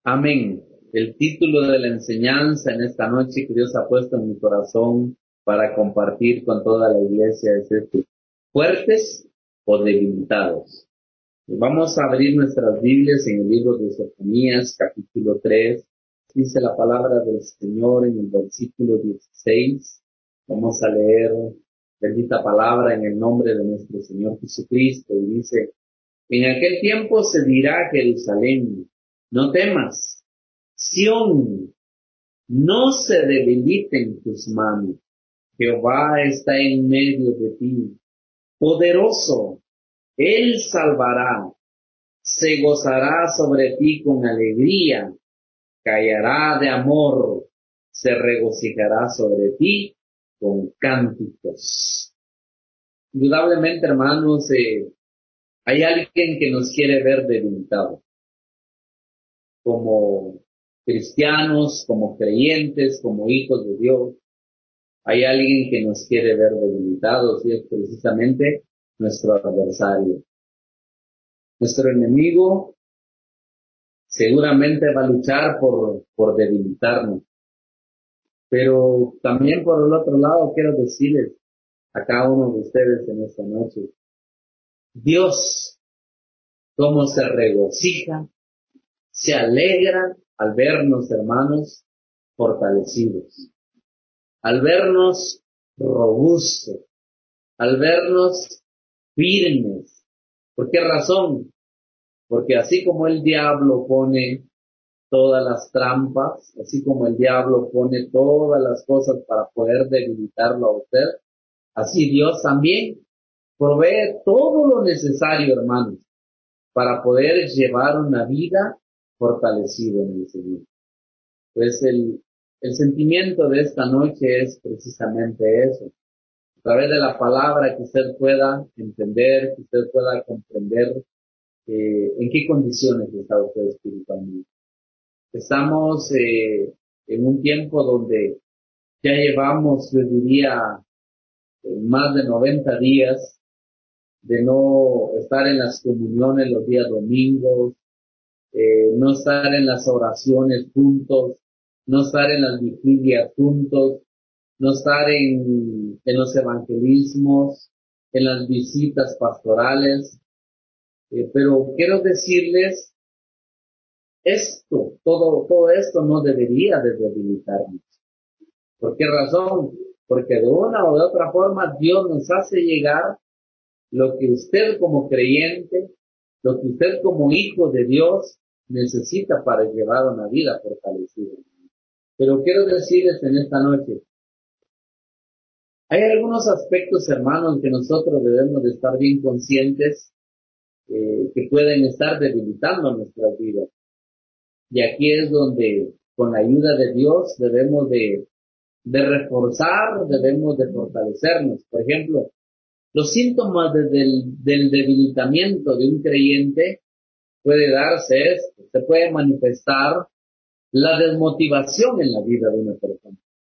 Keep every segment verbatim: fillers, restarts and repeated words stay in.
Amén. El título de la enseñanza en esta noche que Dios ha puesto en mi corazón para compartir con toda la iglesia es este: fuertes o debilitados. Vamos a abrir nuestras Biblias en el libro de Sofonías, capítulo tres. Dice la palabra del Señor en el versículo dieciséis. Vamos a leer bendita palabra en el nombre de nuestro Señor Jesucristo. Y dice: en aquel tiempo se dirá a Jerusalén: no temas, Sión, no se debiliten tus manos. Jehová está en medio de ti, poderoso, Él salvará, se gozará sobre ti con alegría, callará de amor, se regocijará sobre ti con cánticos. Indudablemente, hermanos, eh, hay alguien que nos quiere ver debilitados, como cristianos, como creyentes, como hijos de Dios. Hay alguien que nos quiere ver debilitados y es precisamente nuestro adversario. Nuestro enemigo seguramente va a luchar por, por debilitarnos. Pero también por el otro lado quiero decirles a cada uno de ustedes en esta noche: Dios, cómo se regocija, se alegra al vernos, hermanos, fortalecidos, al vernos robustos, al vernos firmes. ¿Por qué razón? Porque así como el diablo pone todas las trampas, así como el diablo pone todas las cosas para poder debilitarlo a usted, así Dios también provee todo lo necesario, hermanos, para poder llevar una vida fortalecida en el Señor. Pues el, el sentimiento de esta noche es precisamente eso. A través de la palabra, que usted pueda entender, que usted pueda comprender eh, en qué condiciones está usted espiritualmente. Estamos eh, en un tiempo donde ya llevamos, yo diría, eh, más de noventa días de no estar en las comuniones los días domingos, eh, no estar en las oraciones juntos, no estar en las vigilias juntos, no estar en, en los evangelismos, en las visitas pastorales. Eh, pero quiero decirles, esto, todo, todo esto no debería de debilitarnos. ¿Por qué razón? Porque de una o de otra forma Dios nos hace llegar lo que usted como creyente, lo que usted como hijo de Dios necesita para llevar una vida fortalecida. Pero quiero decirles en esta noche, hay algunos aspectos, hermanos, que nosotros debemos de estar bien conscientes eh, que pueden estar debilitando nuestras vidas. Y aquí es donde, con la ayuda de Dios, debemos de, de reforzar, debemos de fortalecernos. Por ejemplo, los síntomas de, del, del debilitamiento de un creyente puede darse esto, se puede manifestar la desmotivación en la vida de una persona.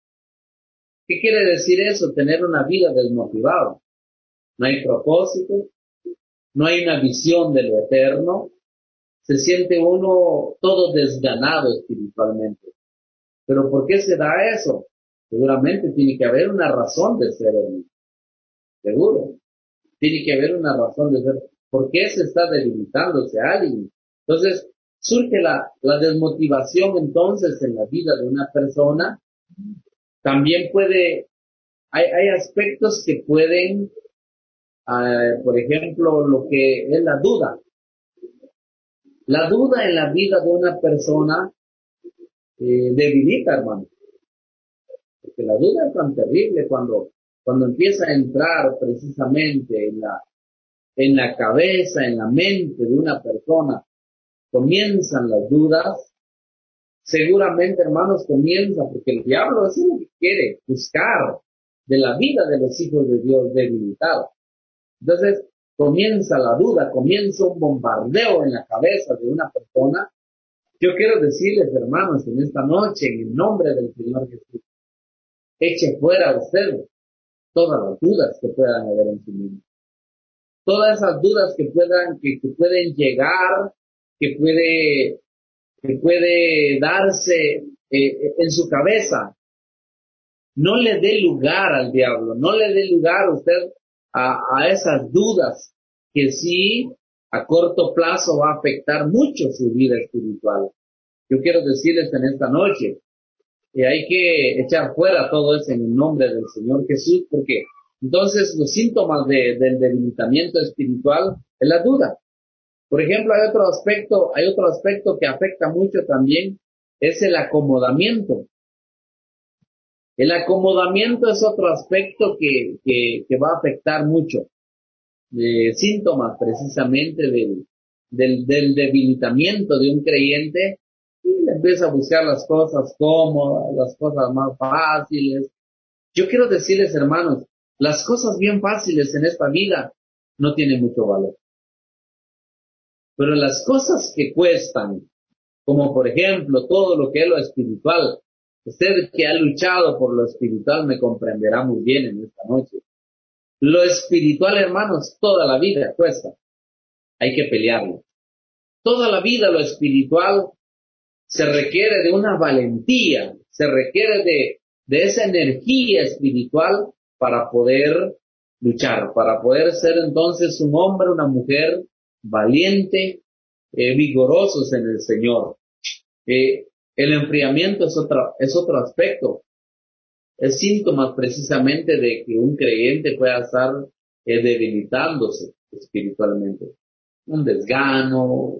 ¿Qué quiere decir eso? Tener una vida desmotivada. No hay propósito, no hay una visión de lo eterno, se siente uno todo desganado espiritualmente. ¿Pero por qué se da eso? Seguramente tiene que haber una razón de ser, hermano. Seguro. Tiene que haber una razón de ser. ¿Por qué se está debilitándose alguien? Entonces, surge la, la desmotivación entonces en la vida de una persona. También puede, hay, hay aspectos que pueden, uh, por ejemplo, lo que es la duda. La duda en la vida de una persona eh, debilita, hermano. Porque la duda es tan terrible cuando, cuando empieza a entrar precisamente en la, en la cabeza, en la mente de una persona, comienzan las dudas. Seguramente, hermanos, comienza porque el diablo es lo que quiere, buscar de la vida de los hijos de Dios debilitados. Entonces, comienza la duda, comienza un bombardeo en la cabeza de una persona. Yo quiero decirles, hermanos, en esta noche, en el nombre del Señor Jesús, eche fuera usted todas las dudas que puedan haber en su mente. Todas esas dudas que puedan, que, que pueden llegar, que puede que puede darse eh, en su cabeza. No le dé lugar al diablo, no le dé lugar usted a, a esas dudas que sí a corto plazo va a afectar mucho su vida espiritual. Yo quiero decirles en esta noche que hay que echar fuera todo eso en el nombre del Señor Jesús, porque entonces los síntomas de, del debilitamiento espiritual es la duda. Por ejemplo, hay otro aspecto, hay otro aspecto que afecta mucho también, es el acomodamiento. El acomodamiento es otro aspecto que, que, que va a afectar mucho. Eh, síntomas precisamente del, del, del debilitamiento de un creyente, y le empieza a buscar las cosas cómodas, las cosas más fáciles. Yo quiero decirles, hermanos, las cosas bien fáciles en esta vida no tienen mucho valor. Pero las cosas que cuestan, como por ejemplo todo lo que es lo espiritual, usted que ha luchado por lo espiritual me comprenderá muy bien en esta noche. Lo espiritual, hermanos, toda la vida cuesta. Hay que pelearlo. Toda la vida lo espiritual se requiere de una valentía, se requiere de, de esa energía espiritual para poder luchar, para poder ser entonces un hombre, una mujer valiente, eh, vigorosos en el Señor. Eh, el enfriamiento es otro, es otro aspecto. Es síntoma precisamente de que un creyente pueda estar eh, debilitándose espiritualmente. Un desgano,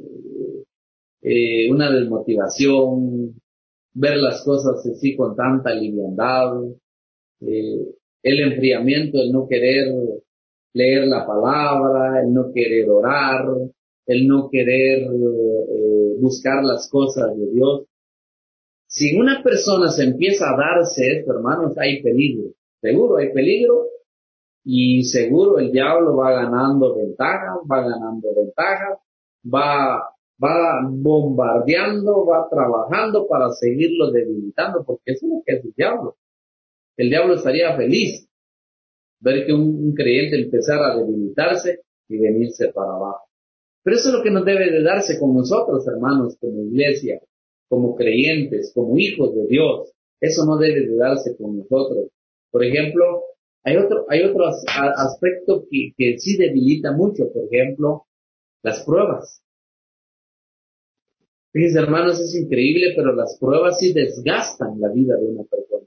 eh, una desmotivación, ver las cosas así con tanta liviandad, eh, el enfriamiento, el no querer leer la palabra, el no querer orar, el no querer eh, buscar las cosas de Dios. Si una persona se empieza a darse esto, hermanos, hay peligro. Seguro hay peligro y seguro el diablo va ganando ventajas, va ganando ventajas, va, va bombardeando, va trabajando para seguirlo debilitando, porque eso es lo que es el diablo. El diablo estaría feliz ver que un, un creyente empezara a debilitarse y venirse para abajo. Pero eso es lo que nos debe de darse con nosotros, hermanos, como iglesia, como creyentes, como hijos de Dios. Eso no debe de darse con nosotros. Por ejemplo, hay otro, hay otro as, a, aspecto que, que sí debilita mucho, por ejemplo, las pruebas. Fíjense, hermanos, es increíble, pero las pruebas sí desgastan la vida de una persona.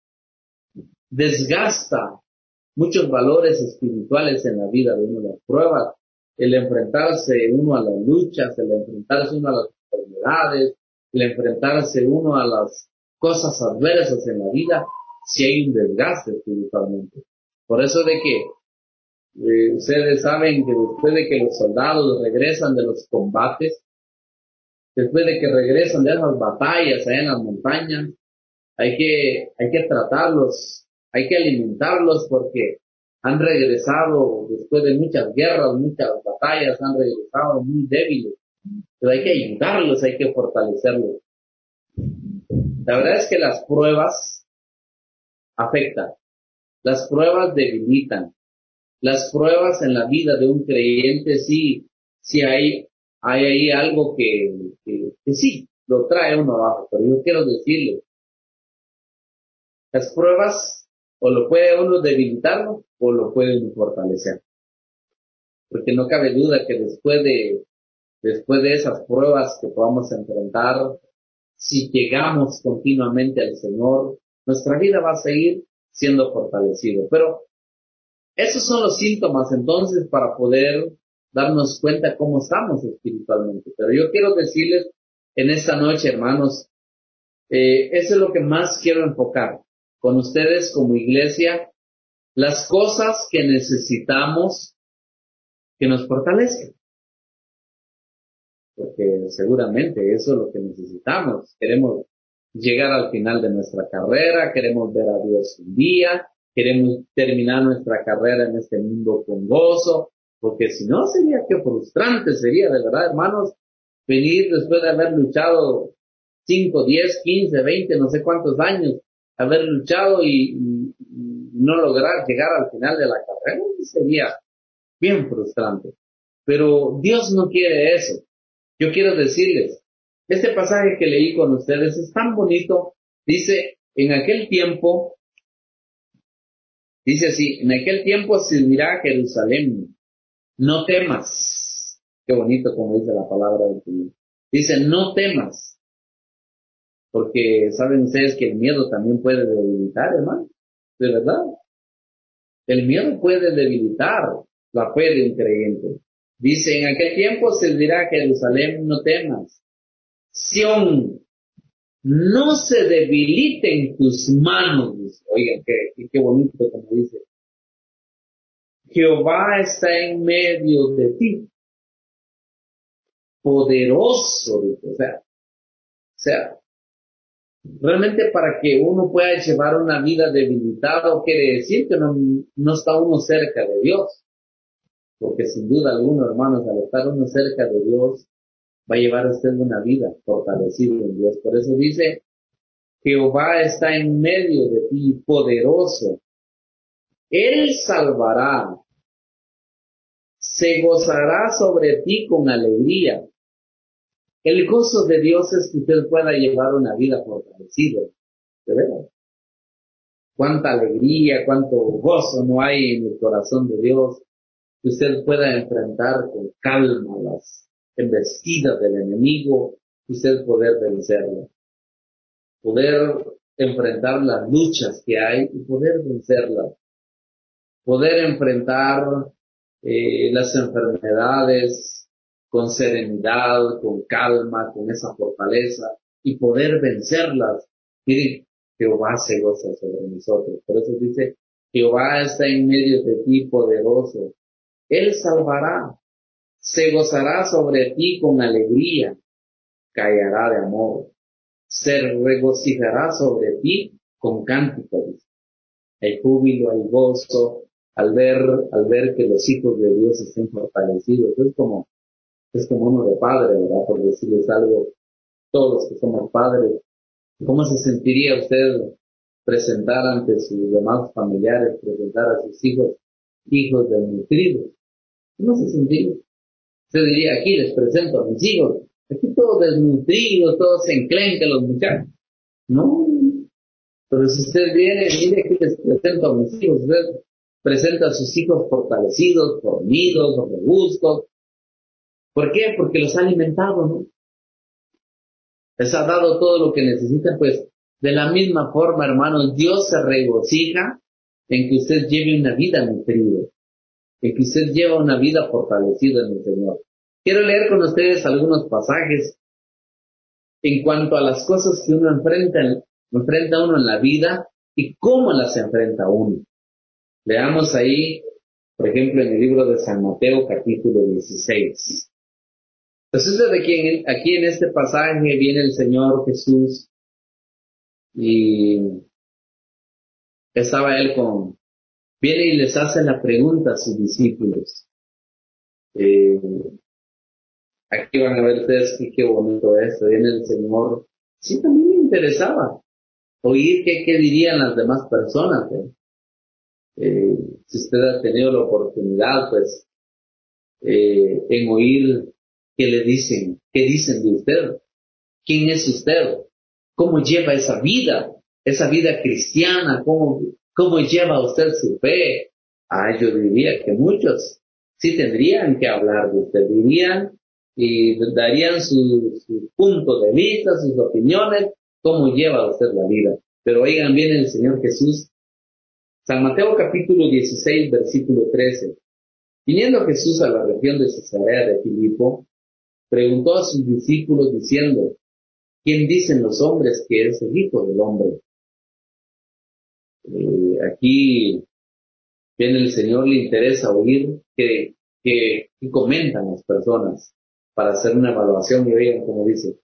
Desgasta muchos valores espirituales en la vida de uno. Las pruebas, el enfrentarse uno a las luchas, el enfrentarse uno a las enfermedades, el enfrentarse uno a las cosas adversas en la vida, si hay un desgaste espiritualmente. Por eso de que eh, ustedes saben que después de que los soldados regresan de los combates, después de que regresan de esas batallas allá en las montañas, hay que, hay que tratarlos, hay que alimentarlos porque han regresado después de muchas guerras, muchas batallas, han regresado muy débiles. Pero hay que ayudarlos, hay que fortalecerlos. La verdad es que las pruebas afectan, las pruebas debilitan, las pruebas en la vida de un creyente sí, sí hay, hay ahí algo que, que, que sí, lo trae uno abajo. Pero yo quiero decirle, las pruebas o lo puede uno debilitarlo o lo puede uno fortalecer. Porque no cabe duda que después de, después de esas pruebas que podamos enfrentar, si llegamos continuamente al Señor, nuestra vida va a seguir siendo fortalecida. Pero esos son los síntomas entonces para poder darnos cuenta cómo estamos espiritualmente. Pero yo quiero decirles en esta noche, hermanos, eh, eso es lo que más quiero enfocar con ustedes como iglesia, las cosas que necesitamos que nos fortalezcan. Porque seguramente eso es lo que necesitamos. Queremos llegar al final de nuestra carrera, queremos ver a Dios un día, queremos terminar nuestra carrera en este mundo con gozo, porque si no sería que frustrante sería, de verdad, hermanos, venir después de haber luchado cinco, diez, quince, veinte, no sé cuántos años, haber luchado y, y, y no lograr llegar al final de la carrera, sería bien frustrante. Pero Dios no quiere eso. Yo quiero decirles, Este pasaje que leí con ustedes es tan bonito. Dice, en aquel tiempo, dice así, en aquel tiempo se dirá a Jerusalén, no temas. Qué bonito como dice la palabra del Señor. Dice, no temas, porque saben ustedes que el miedo también puede debilitar, hermano, de verdad. El miedo puede debilitar la fe de un creyente. Dice, en aquel tiempo se dirá a Jerusalén, no temas. Sión, no se debiliten tus manos. Oigan, qué, qué bonito como dice. Jehová está en medio de ti, poderoso. O sea, o sea, realmente para que uno pueda llevar una vida debilitada, quiere decir que no, no está uno cerca de Dios. Porque sin duda alguna, hermanos, al estar uno cerca de Dios, va a llevar a usted una vida fortalecida en Dios. Por eso dice, Jehová está en medio de ti, poderoso. Él salvará, se gozará sobre ti con alegría. El gozo de Dios es que usted pueda llevar una vida fortalecida. ¿De verdad? Cuánta alegría, cuánto gozo no hay en el corazón de Dios, que usted pueda enfrentar con calma las embestidas del enemigo, y usted poder vencerlo. Poder enfrentar las luchas que hay y poder vencerlas. Poder enfrentar eh, las enfermedades con serenidad, con calma, con esa fortaleza y poder vencerlas. Miren, Jehová se goza sobre nosotros. Por eso dice, Jehová está en medio de ti, poderoso. Él salvará, se gozará sobre ti con alegría, callará de amor, se regocijará sobre ti con cánticos. Hay júbilo, hay gozo, al ver, al ver que los hijos de Dios estén fortalecidos. Es como, es como uno de padre, ¿verdad? Por decirles algo, todos los que somos padres, ¿cómo se sentiría usted presentar ante sus demás familiares, presentar a sus hijos, hijos desnutridos? ¿Cómo se sentiría? Usted diría, aquí les presento a mis hijos, aquí todos desnutridos, todos se enclencan los muchachos. No, pero si usted viene, mire, aquí les presento a mis hijos, usted presenta a sus hijos fortalecidos, fornidos, robustos. ¿Por qué? Porque los ha alimentado, ¿no? Les ha dado todo lo que necesitan, pues de la misma forma, hermanos, Dios se regocija en que usted lleve una vida nutrida, en que usted lleve una vida fortalecida en el Señor. Quiero leer con ustedes algunos pasajes en cuanto a las cosas que uno enfrenta, enfrenta uno en la vida y cómo las enfrenta uno. Leamos ahí, por ejemplo, en el libro de San Mateo, capítulo dieciséis. Resulta de que aquí en este pasaje viene el Señor Jesús y estaba él con, viene y les hace la pregunta a sus discípulos. Eh, aquí van a ver ustedes que qué bonito es, viene el Señor. Sí, también me interesaba oír qué, qué dirían las demás personas. ¿eh? Eh, si usted ha tenido la oportunidad, pues, eh, en oír qué le dicen, qué dicen de usted, quién es usted, cómo lleva esa vida, esa vida cristiana, cómo, cómo lleva usted su fe. Ah, yo diría que muchos sí tendrían que hablar de usted, dirían y darían su, su punto de vista, sus opiniones, cómo lleva usted la vida. Pero oigan bien el Señor Jesús. San Mateo capítulo dieciséis, versículo trece. Viniendo Jesús a la región de Cesarea de Filipo, preguntó a sus discípulos diciendo, ¿quién dicen los hombres que es el Hijo del Hombre? Eh, aquí viene el Señor, le interesa oír que, que, que comentan las personas para hacer una evaluación y oigan como dice.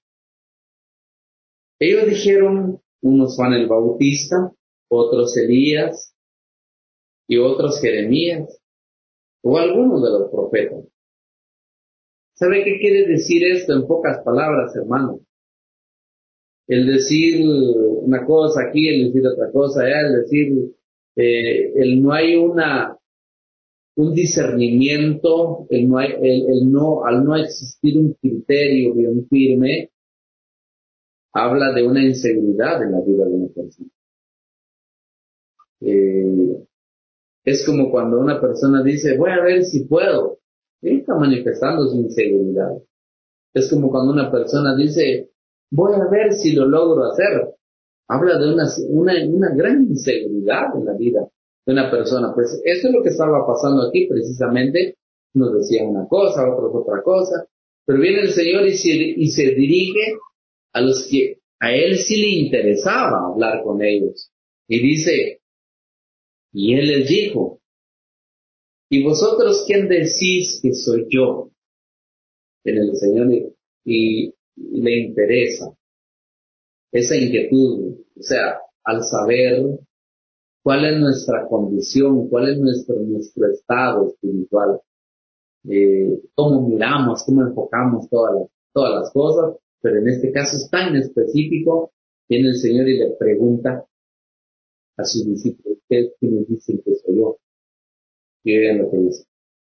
Ellos dijeron, unos Juan el Bautista, otros Elías y otros Jeremías o algunos de los profetas. ¿Sabe qué quiere decir esto en pocas palabras, hermano? El decir una cosa aquí, el decir otra cosa allá, el decir, eh, el no hay una, un discernimiento, el no hay, el, el no, al no existir un criterio bien firme, habla de una inseguridad en la vida de una persona. Eh, es como cuando una persona dice, voy a ver si puedo. Y está manifestando su inseguridad. Es como cuando una persona dice, voy a ver si lo logro hacer. Habla de una, una, una gran inseguridad en la vida de una persona. Pues eso es lo que estaba pasando aquí precisamente. Nos decían una cosa, otros otra cosa. Pero viene el Señor y se, y se dirige a los que a Él sí le interesaba hablar con ellos. Y dice, y Él les dijo, ¿y vosotros quién decís que soy yo? En el Señor le, y, y le interesa esa inquietud, o sea, al saber cuál es nuestra condición, cuál es nuestro, nuestro estado espiritual, eh, cómo miramos, cómo enfocamos todas las, todas las cosas, pero en este caso es tan específico, viene el Señor y le pregunta a sus discípulos, ¿ustedes quiénes dicen que soy yo? Y vean lo que dice.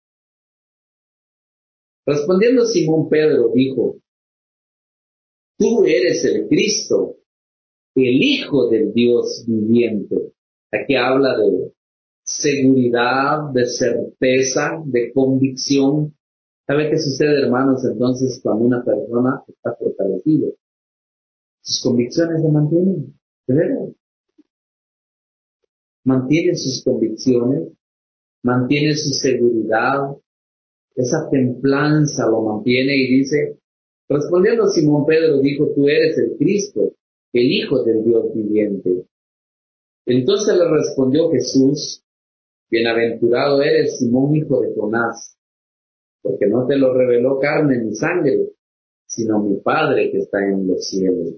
Respondiendo Simón Pedro dijo, tú eres el Cristo, el Hijo del Dios viviente. Aquí habla de seguridad, de certeza, de convicción. ¿Sabe qué sucede, hermanos? Entonces, cuando una persona está fortalecida, sus convicciones se mantienen, de verdad. Mantiene sus convicciones, mantiene su seguridad, esa templanza lo mantiene y dice, respondiendo Simón Pedro dijo, tú eres el Cristo, el Hijo del Dios viviente. Entonces le respondió Jesús, bienaventurado eres Simón, hijo de Jonás, porque no te lo reveló carne ni sangre, sino mi Padre que está en los cielos.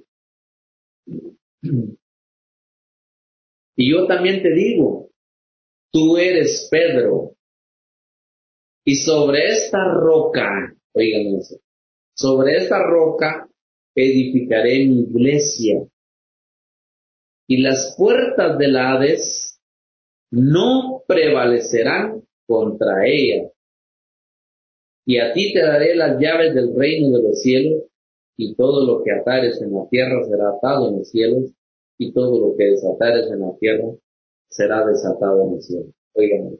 Y yo también te digo, tú eres Pedro, y sobre esta roca, oigan eso, sobre esta roca edificaré mi iglesia, y las puertas del Hades no prevalecerán contra ella. Y a ti te daré las llaves del reino de los cielos, y todo lo que atares en la tierra será atado en los cielos, y todo lo que desatares en la tierra será desatado en los cielos. Oigan,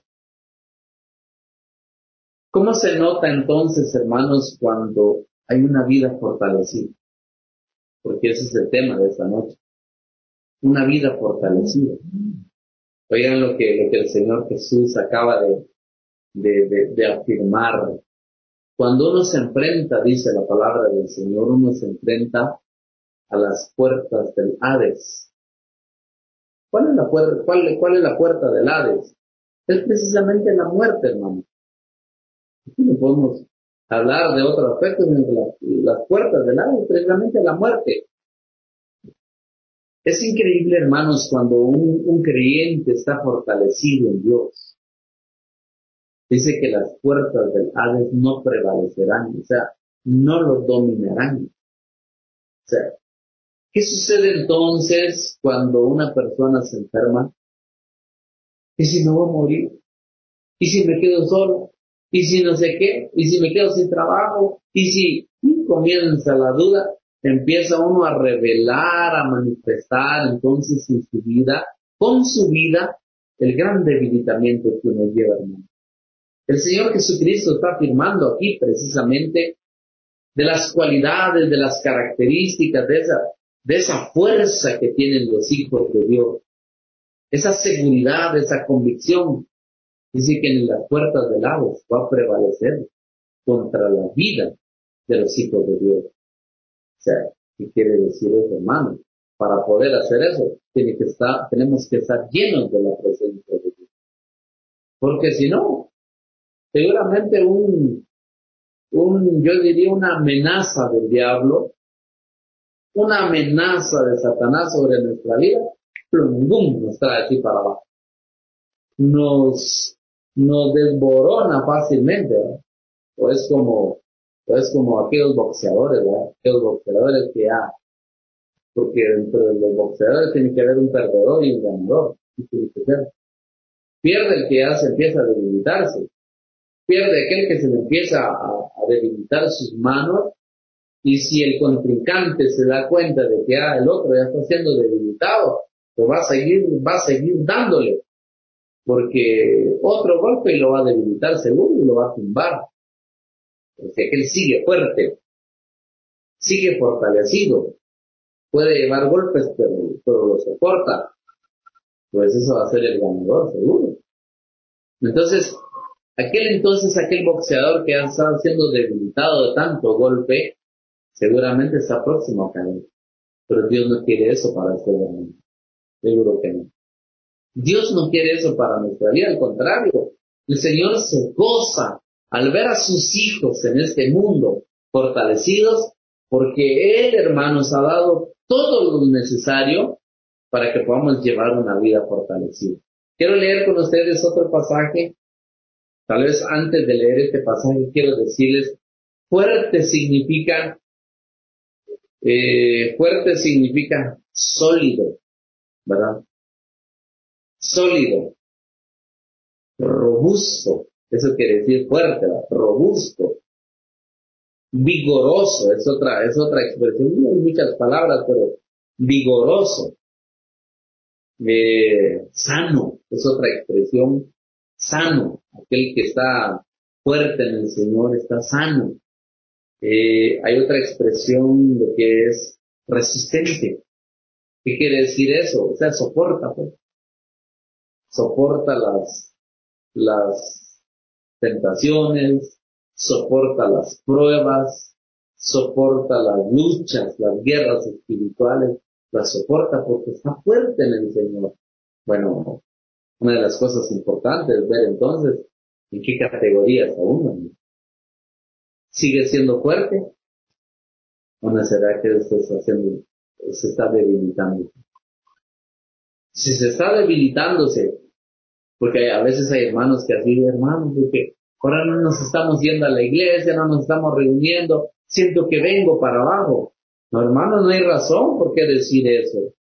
¿cómo se nota entonces, hermanos, cuando hay una vida fortalecida? Porque ese es el tema de esta noche. Una vida fortalecida. Oigan lo que, lo que el Señor Jesús acaba de, de, de, de afirmar. Cuando uno se enfrenta, dice la palabra del Señor, uno se enfrenta a las puertas del Hades. ¿Cuál es la puerta, cuál, cuál es la puerta del Hades? Es precisamente la muerte, hermano. Aquí no podemos hablar de otro aspecto, sino que la, las puertas del Hades, precisamente la muerte. Es increíble, hermanos, cuando un, un creyente está fortalecido en Dios. Dice que las puertas del Hades no prevalecerán, o sea, no lo dominarán. O sea, ¿qué sucede entonces cuando una persona se enferma? ¿Y si me voy a morir? ¿Y si me quedo solo? ¿Y si no sé qué? ¿Y si me quedo sin trabajo? ¿Y si y comienza la duda? Empieza uno a revelar, a manifestar entonces en su vida, con su vida, el gran debilitamiento que uno lleva, hermano. El Señor Jesucristo está afirmando aquí precisamente de las cualidades, de las características, de esa, de esa fuerza que tienen los hijos de Dios, esa seguridad, esa convicción. Dice que en las puertas del Hades va a prevalecer contra la vida de los hijos de Dios. O sea, ¿qué quiere decir eso, hermano? Para poder hacer eso, tiene que estar, tenemos que estar llenos de la presencia de Dios. Porque si no, seguramente un, un, yo diría una amenaza del diablo, una amenaza de Satanás sobre nuestra vida, plum, bum, nos trae así para abajo. Nos, nos desborona fácilmente, ¿verdad? O es como, o es como aquellos boxeadores, ¿verdad? Aquellos boxeadores que ya, porque dentro de los boxeadores tiene que haber un perdedor y un ganador. Y tiene que ser. Pierde el que ya se empieza a debilitarse. Pierde aquel que se le empieza a, a debilitar sus manos Y si el contrincante se da cuenta de que ah, el otro ya está siendo debilitado, pues va a seguir, va a seguir dándole, porque otro golpe lo va a debilitar seguro y lo va a tumbar. O sea que él sigue fuerte, sigue fortalecido, puede llevar golpes, pero, pero lo soporta. Pues eso va a ser el ganador, seguro. Entonces, aquel entonces, aquel boxeador que ha estado siendo debilitado de tanto golpe, seguramente está próximo a caer. Pero Dios no quiere eso para este mundo. Seguro que no. Dios no quiere eso para nuestra vida, al contrario. El Señor se goza al ver a sus hijos en este mundo fortalecidos, porque Él, hermanos, ha dado todo lo necesario para que podamos llevar una vida fortalecida. Quiero leer con ustedes otro pasaje. Tal vez antes de leer este pasaje quiero decirles, fuerte significa, eh, fuerte significa sólido, ¿verdad? Sólido, robusto, eso quiere decir fuerte, ¿verdad? Robusto, vigoroso, es otra, es otra expresión, no hay muchas palabras, pero vigoroso, eh, sano, es otra expresión, sano, aquel que está fuerte en el Señor está sano. Eh, hay otra expresión de que es resistente. ¿Qué quiere decir eso? O sea, soporta, pues. Soporta las, las tentaciones, soporta las pruebas, soporta las luchas, las guerras espirituales, las soporta porque está fuerte en el Señor. Bueno, una de las cosas importantes es ver entonces en qué categoría está uno. ¿Sigue siendo fuerte? ¿O no será que usted está haciendo, se está debilitando? Si se está debilitándose, porque a veces hay hermanos que así, hermanos, porque ahora no nos estamos yendo a la iglesia, no nos estamos reuniendo, siento que vengo para abajo. No, hermanos, no hay razón por qué decir eso.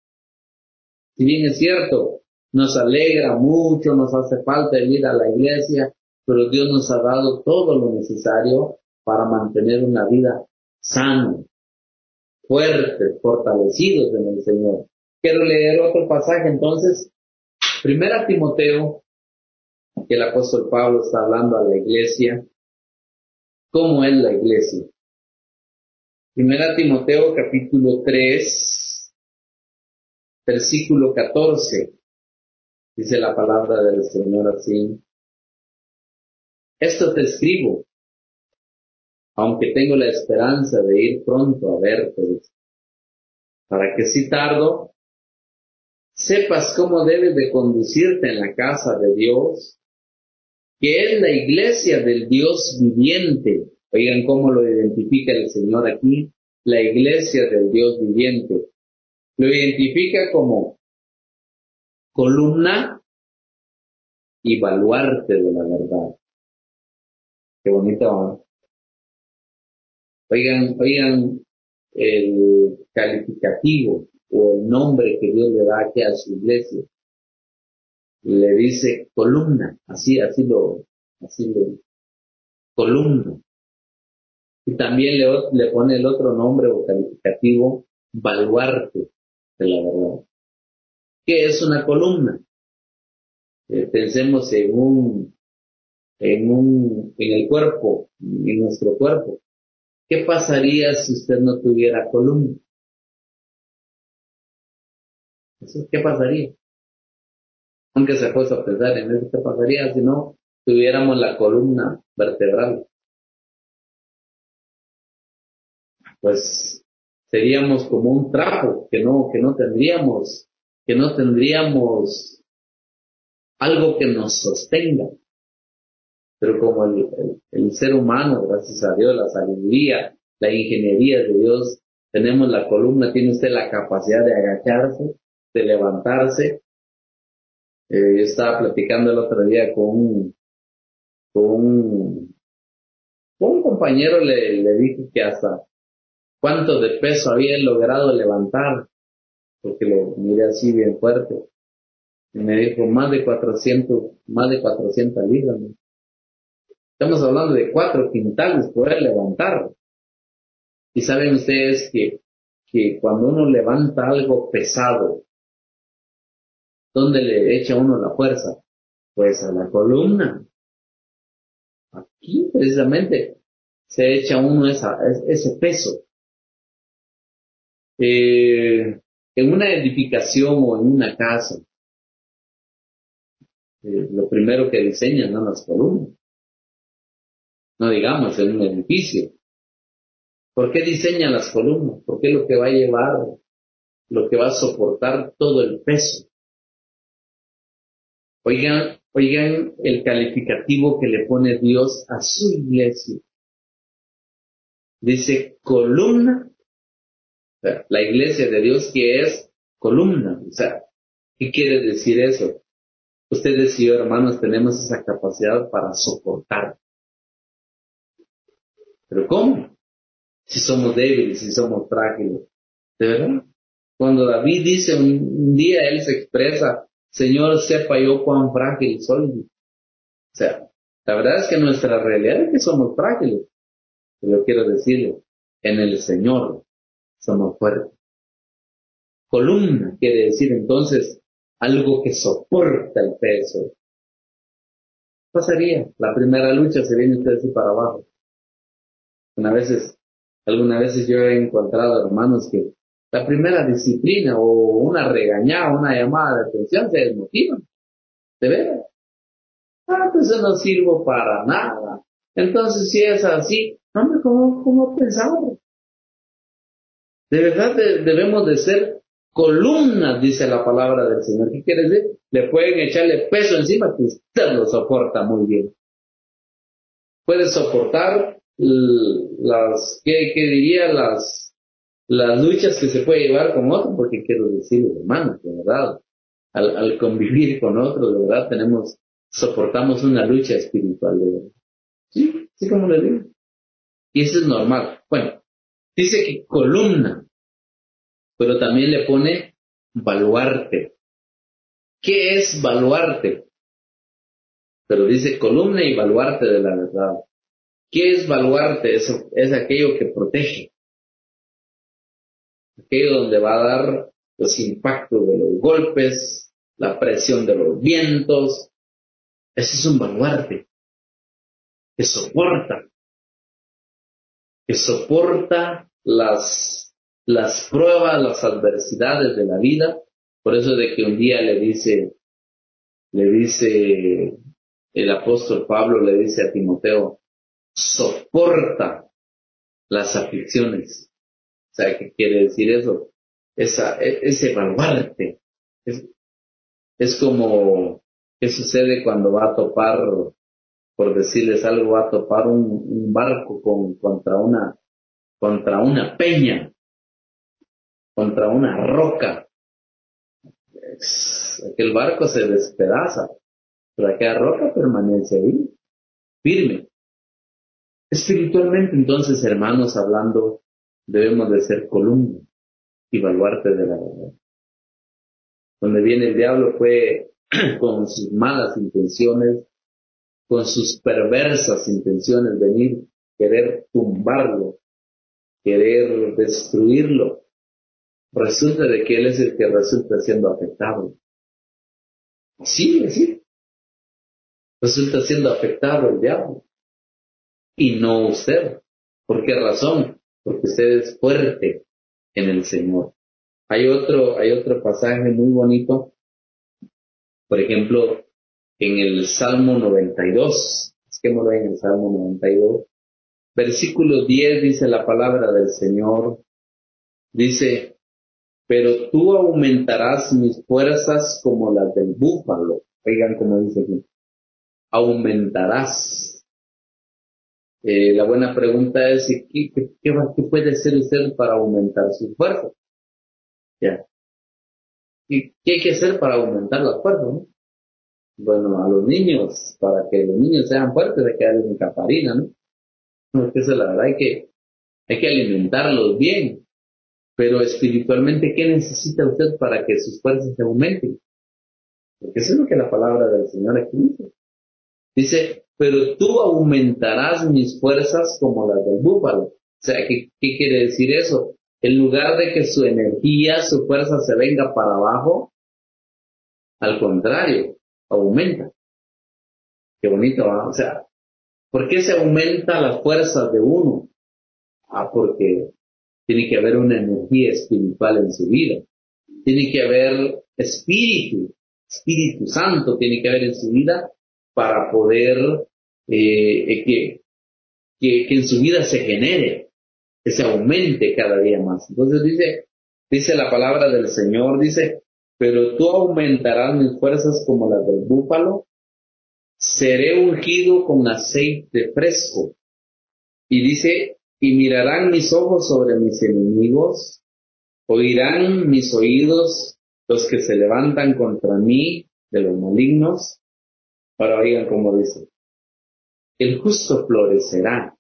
Si bien es cierto, nos alegra mucho, nos hace falta ir a la iglesia, pero Dios nos ha dado todo lo necesario para mantener una vida sana, fuertes, fortalecidos en el Señor. Quiero leer otro pasaje entonces, Primera Timoteo, que el apóstol Pablo está hablando a la iglesia. ¿Cómo es la iglesia? Primera Timoteo capítulo tres, versículo catorce, dice la palabra del Señor así: esto te escribo, aunque tengo la esperanza de ir pronto a verte, para que si tardo, sepas cómo debes de conducirte en la casa de Dios, que es la iglesia del Dios viviente. Oigan cómo lo identifica el Señor aquí, la iglesia del Dios viviente. Lo identifica como columna y baluarte de la verdad. Qué bonito, ¿no? Oigan, oigan el calificativo o el nombre que Dios le da aquí a su iglesia. Le dice columna, así, así lo, así lo, columna. Y también le, le pone el otro nombre o calificativo, baluarte de la verdad. ¿Qué es una columna? Eh, pensemos en un, en un, en el cuerpo, en nuestro cuerpo. ¿Qué pasaría si usted no tuviera columna? ¿Qué pasaría? Aunque se puede a pensar en eso, ¿qué pasaría si no tuviéramos la columna vertebral? Pues seríamos como un trapo, que no, que no tendríamos, que no tendríamos algo que nos sostenga. Pero como el, el, el ser humano, gracias a Dios, la sabiduría, la ingeniería de Dios, tenemos la columna, tiene usted la capacidad de agacharse, de levantarse. Eh, yo estaba platicando el otro día con un, con un, con un compañero, le, le dije que hasta cuánto de peso había logrado levantar, porque lo miré así bien fuerte. Y me dijo, más de cuatrocientos, más de cuatrocientas libras, ¿no? Estamos hablando de cuatro quintales poder levantar. Y saben ustedes que, que cuando uno levanta algo pesado, ¿dónde le echa uno la fuerza? Pues a la columna. Aquí precisamente se echa uno esa, ese peso. Eh, en una edificación o en una casa, eh, lo primero que diseñan son las columnas. No digamos en un edificio. ¿Por qué diseñan las columnas? Porque es lo que va a llevar, lo que va a soportar todo el peso. Oigan, oigan el calificativo que le pone Dios a su iglesia. Dice columna. O sea, la iglesia de Dios que es columna. O sea, ¿qué quiere decir eso? Ustedes y yo, hermanos, tenemos esa capacidad para soportar. ¿Pero cómo? Si somos débiles, si somos frágiles. ¿De verdad? Cuando David dice un, un día, él se expresa, Señor, sepa yo cuán frágil soy. O sea, la verdad es que nuestra realidad es que somos frágiles. Pero quiero decirle, en el Señor somos fuertes. Columna quiere decir entonces algo que soporta el peso. ¿Qué pasaría? La primera lucha se viene usted así para abajo. Una veces, algunas veces yo he encontrado hermanos que la primera disciplina o una regañada, una llamada de atención se desmotivan. ¿De veras? Ah, pues yo no sirvo para nada. Entonces, si es así, hombre, ¿cómo, cómo pensar? De verdad de, debemos de ser columnas, dice la palabra del Señor. ¿Qué quiere decir? Le pueden echarle peso encima que usted lo soporta muy bien. Puede soportar las, ¿qué, qué diría? Las, las luchas que se puede llevar con otros, porque quiero decir, hermanos, de verdad, al, al convivir con otros, de verdad, tenemos, soportamos una lucha espiritual, de verdad. Sí, sí, como le digo. Y eso es normal. Bueno, dice que columna, pero también le pone baluarte. ¿Qué es baluarte? Pero dice columna y baluarte de la verdad. ¿Qué es baluarte? Es, es aquello que protege. Aquello donde va a dar los impactos de los golpes, la presión de los vientos. Ese es un baluarte que soporta, que soporta las, las pruebas, las adversidades de la vida. Por eso de que un día le dice, le dice el apóstol Pablo, le dice a Timoteo, soporta las aflicciones. O sea, ¿qué quiere decir eso? Esa, ese baluarte. Es, es como, ¿qué sucede cuando va a topar, por decirles algo, va a topar un, un barco con, contra una, contra una peña, contra una roca? Es, aquel barco se despedaza, pero aquella roca permanece ahí, firme. Espiritualmente, entonces, hermanos, hablando, debemos de ser columna y baluarte de la verdad. Donde viene el diablo fue con sus malas intenciones, con sus perversas intenciones, venir, querer tumbarlo, querer destruirlo. Resulta de que él es el que resulta siendo afectado. Sí, sí. Resulta siendo afectado el diablo. Y no usted. ¿Por qué razón? Porque usted es fuerte en el Señor. Hay otro, hay otro pasaje muy bonito, por ejemplo, en el Salmo noventa y dos. Busquémoslo en el Salmo noventa y dos. Versículo diez dice la palabra del Señor. Dice, pero tú aumentarás mis fuerzas como las del búfalo. Oigan cómo dice aquí. Aumentarás. Eh, la buena pregunta es, ¿qué, qué, qué, qué puede hacer usted para aumentar sus fuerzas? Ya. ¿Y qué hay que hacer para aumentar las fuerzas, no? Bueno, a los niños, para que los niños sean fuertes, hay que darles un caparina, ¿no? Porque eso la verdad hay que, hay que alimentarlos bien. Pero espiritualmente, ¿qué necesita usted para que sus fuerzas se aumenten? Porque eso es lo que la palabra del Señor aquí dice. Dice, pero tú aumentarás mis fuerzas como las del búfalo. sea, ¿qué, qué quiere decir eso? En lugar de que su energía, su fuerza se venga para abajo, al contrario, aumenta. Qué bonito, ¿eh? O sea, ¿por qué se aumenta las fuerzas de uno? Ah, porque tiene que haber una energía espiritual en su vida. Tiene que haber espíritu, Espíritu Santo tiene que haber en su vida para poder eh, que, que, que en su vida se genere, que se aumente cada día más. Entonces dice, dice la palabra del Señor, dice, pero tú aumentarás mis fuerzas como las del búfalo, seré ungido con aceite fresco. Y dice, y mirarán mis ojos sobre mis enemigos, oirán mis oídos los que se levantan contra mí de los malignos. Ahora oigan cómo dice, el justo florecerá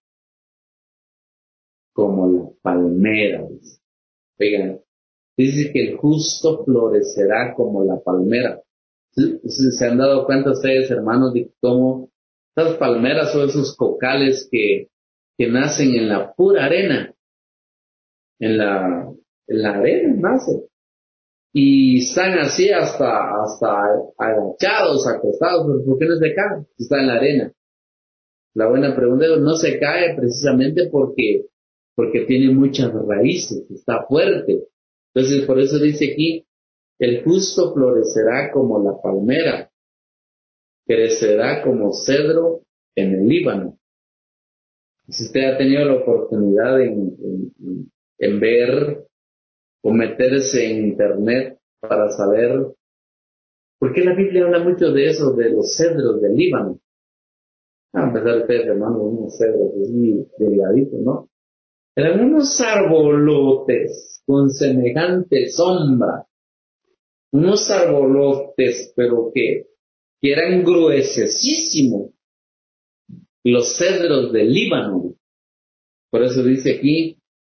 como la palmera. Dice. Oigan, dice que el justo florecerá como la palmera. ¿Sí? ¿Se han dado cuenta ustedes, hermanos, de cómo estas palmeras o esos cocales que, que nacen en la pura arena, en la, en la arena nacen? Y están así hasta, hasta agachados, acostados, pero ¿por qué no se caen? Está en la arena. La buena pregunta es, no se cae precisamente porque, porque tiene muchas raíces, está fuerte. Entonces, por eso dice aquí, el justo florecerá como la palmera, crecerá como cedro en el Líbano. Si usted ha tenido la oportunidad en, en, en ver o meterse en internet para saber, ¿por qué la Biblia habla mucho de eso, de los cedros del Líbano? A empezar ustedes, hermanos, unos cedros así delgaditos, ¿no? Eran unos arbolotes con semejante sombra, unos arbolotes, pero que, que eran gruesísimos, los cedros del Líbano. Por eso dice aquí,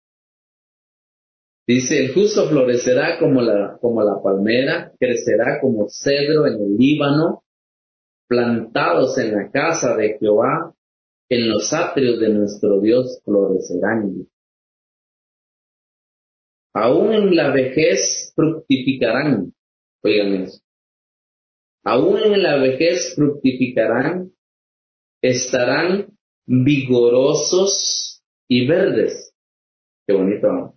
dice, el justo florecerá como la, como la palmera, crecerá como cedro en el Líbano, plantados en la casa de Jehová, en los atrios de nuestro Dios florecerán. Aún en la vejez fructificarán. Oigan eso. Aún en la vejez fructificarán, estarán vigorosos y verdes. Qué bonito, ¿no?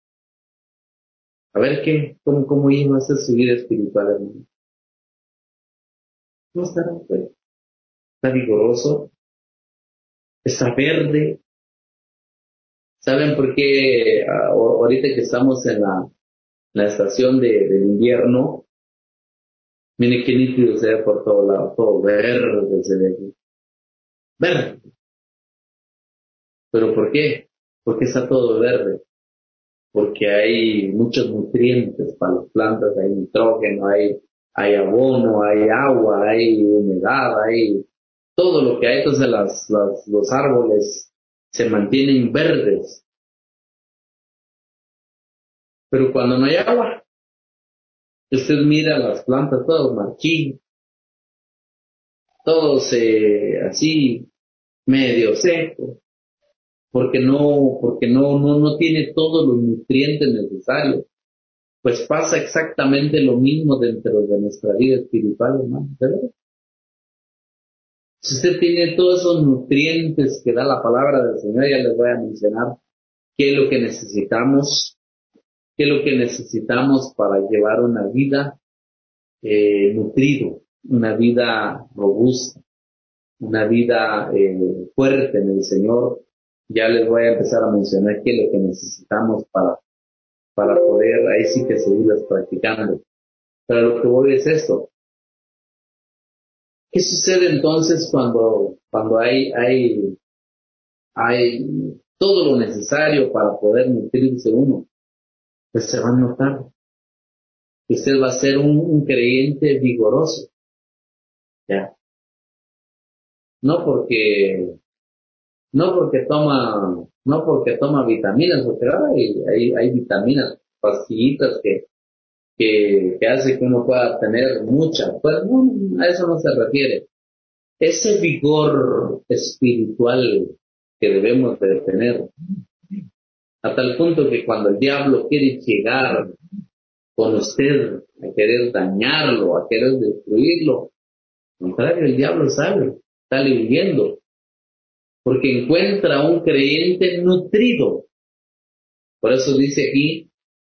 A ver qué, cómo, cómo iba a ser su vida espiritual, hermano. No estará, pues, está vigoroso, está verde. ¿Saben por qué uh, ahorita que estamos en la, la estación de, del invierno? Mire qué nítido se ve por todo lado, todo verde se ve aquí. Verde. ¿Pero por qué? Porque está todo verde. Porque hay muchos nutrientes para las plantas, hay nitrógeno, hay, hay abono, hay agua, hay humedad, hay todo lo que hay. Entonces las, las, los árboles se mantienen verdes. Pero cuando no hay agua, usted mira las plantas, todos marchitos, todos eh, así medio secos, porque no, porque no, no, no tiene todos los nutrientes necesarios. Pues pasa exactamente lo mismo dentro de nuestra vida espiritual, hermano, ¿verdad? Si usted tiene todos esos nutrientes que da la palabra del Señor, ya les voy a mencionar qué es lo que necesitamos, qué es lo que necesitamos para llevar una vida eh, nutrido, una vida robusta, una vida eh, fuerte en el Señor. Ya les voy a empezar a mencionar qué es lo que necesitamos para, para poder ahí sí que seguirlas practicando. Pero lo que voy es esto. ¿Qué sucede entonces cuando, cuando hay, hay, hay todo lo necesario para poder nutrirse uno? Pues se va a notar que usted va a ser un, un creyente vigoroso. ¿Ya? No porque, no porque toma, no porque toma vitaminas, porque hay, hay, hay vitaminas, pastillitas que, que, que hace que uno pueda tener mucha. Pues no, a eso no se refiere. Ese vigor espiritual que debemos de tener a tal punto que cuando el diablo quiere llegar con usted a querer dañarlo, a querer destruirlo, al contrario, el diablo sale, sale huyendo, porque encuentra a un creyente nutrido. Por eso dice aquí,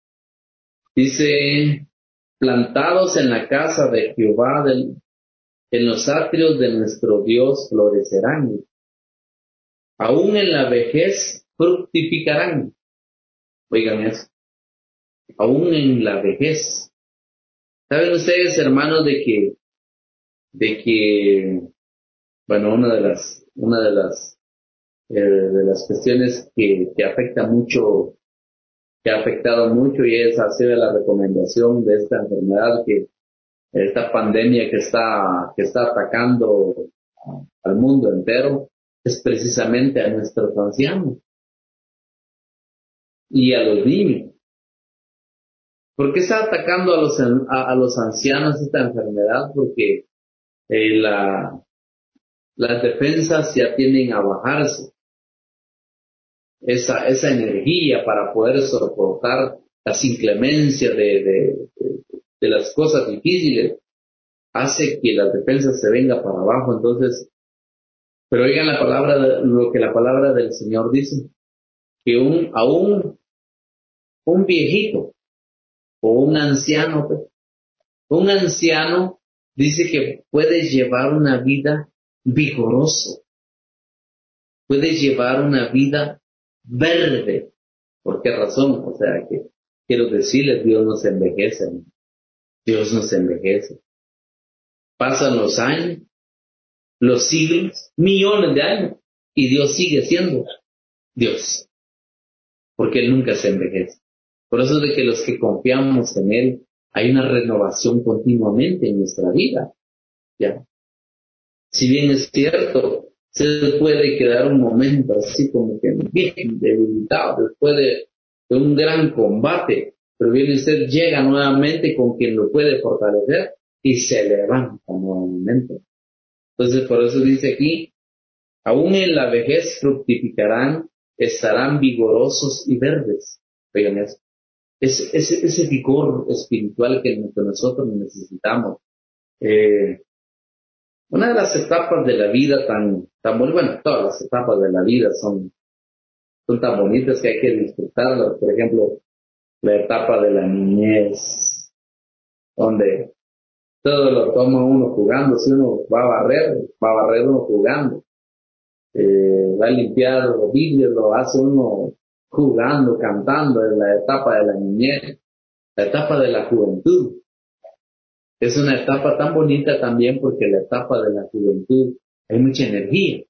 dice, plantados en la casa de Jehová, del, en los atrios de nuestro Dios florecerán, aún en la vejez fructificarán. Oigan eso, aún en la vejez. ¿Saben ustedes, hermanos, de que, de que, bueno, una de las, una de las, eh, de las cuestiones que, que afecta mucho, que ha afectado mucho y es ha sido la recomendación de esta enfermedad, que esta pandemia que está, que está atacando al mundo entero, es precisamente a nuestros ancianos y a los niños. ¿Por qué está atacando a los, a, a los ancianos esta enfermedad? Porque eh, la, las defensas ya tienden a bajarse. Esa, esa energía para poder soportar las inclemencias de, de, de, de las cosas difíciles hace que las defensas se venga para abajo. Entonces, pero oigan la palabra, de, lo que la palabra del Señor dice, que un, aún un viejito o un anciano, pues, un anciano dice que puede llevar una vida vigorosa, puede llevar una vida verde. ¿Por qué razón? O sea, que quiero decirles, Dios no se envejece, ¿no? Dios no se envejece. Pasan los años, los siglos, millones de años, y Dios sigue siendo Dios, porque Él nunca se envejece. Por eso es de que los que confiamos en Él, hay una renovación continuamente en nuestra vida, ¿ya? Si bien es cierto, se puede quedar un momento así como que bien debilitado después de, de un gran combate, pero bien usted llega nuevamente con quien lo puede fortalecer y se levanta nuevamente. Entonces por eso dice aquí, aún en la vejez fructificarán, estarán vigorosos y verdes. Oigan eso. Ese, ese, ese vigor espiritual que nosotros necesitamos. Eh, Una de las etapas de la vida tan, tan bonitas, bueno, todas las etapas de la vida son, son tan bonitas que hay que disfrutarlas. Por ejemplo, la etapa de la niñez, donde todo lo toma uno jugando. Si uno va a barrer, va a barrer uno jugando. Eh, va a limpiar los vidrios, lo hace uno jugando, cantando. Es la etapa de la niñez, la etapa de la juventud. Es una etapa tan bonita también porque la etapa de la juventud hay mucha energía.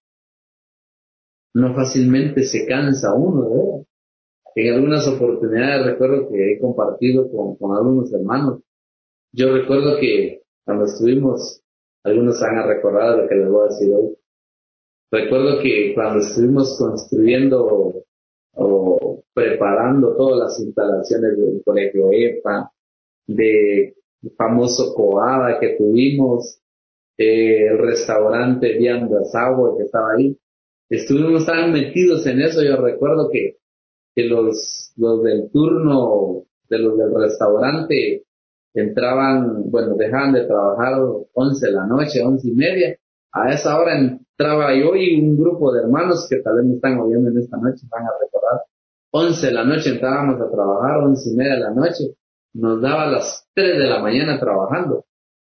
No fácilmente se cansa uno, ¿verdad? En algunas oportunidades recuerdo que he compartido con, con algunos hermanos. Yo recuerdo que cuando estuvimos, algunos van a recordar lo que les voy a decir hoy. Recuerdo que cuando estuvimos construyendo o preparando todas las instalaciones del colegio EPA, de famoso COADA que tuvimos, eh, el restaurante Vianda Sabor que estaba ahí, estuvimos tan metidos en eso. Yo recuerdo que, que los, los del turno, de los del restaurante, entraban, bueno, dejaban de trabajar once de la noche, once y media. A esa hora entraba yo y un grupo de hermanos que tal vez me están oyendo en esta noche, van a recordar. Once de la noche entrábamos a trabajar, once y media de la noche. Nos daba las tres de la mañana trabajando.